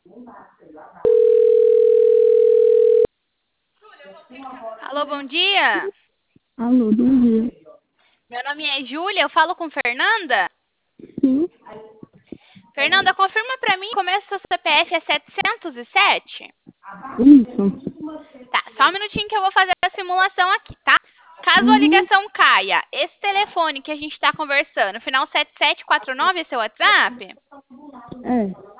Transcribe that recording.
Alô, bom dia. Alô, bom dia. Meu nome é Júlia, eu falo com Fernanda. Sim, Fernanda, confirma pra mim, começa seu CPF é 707? isso. Tá, só um minutinho que eu vou fazer a simulação aqui, tá? Caso a Uhum. ligação caia, esse telefone que a gente tá conversando, final 7749 é seu WhatsApp? É.